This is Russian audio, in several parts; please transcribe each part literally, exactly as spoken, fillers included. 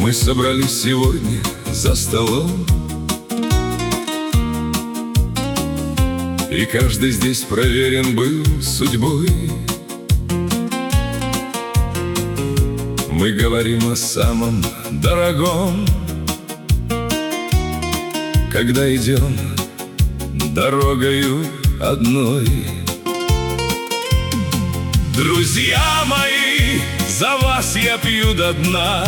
Мы собрались сегодня за столом, и каждый здесь проверен был судьбой. Мы говорим о самом дорогом, когда идем дорогою одной. Друзья мои, за вас я пью до дна.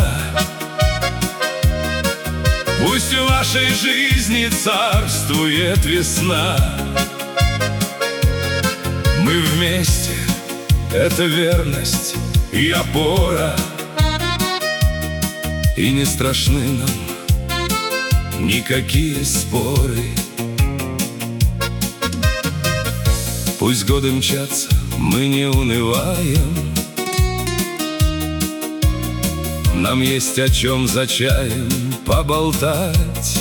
Пусть в вашей жизни царствует весна. Мы вместе — это верность и опора, и не страшны нам никакие споры. Пусть годы мчатся, мы не унываем. Нам есть о чем за чаем поболтать.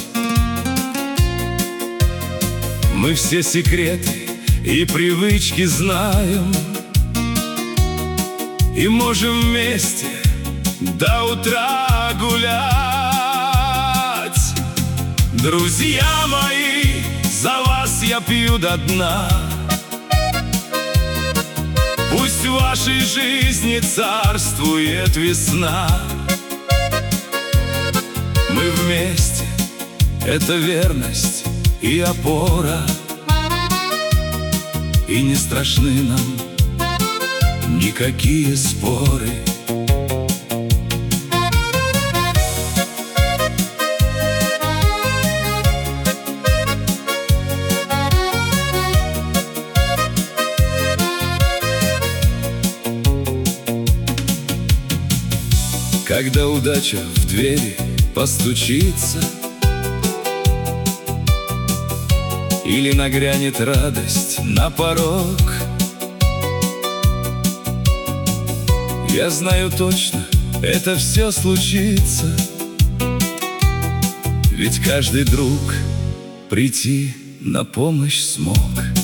Мы все секреты и привычки знаем, и можем вместе до утра гулять. Друзья мои, за вас я пью до дна. Пусть в вашей жизни царствует весна. Мы вместе — это верность и опора, и не страшны нам никакие споры. Когда удача в двери постучится, или нагрянет радость на порог, я знаю точно, это все случится, ведь каждый друг прийти на помощь смог.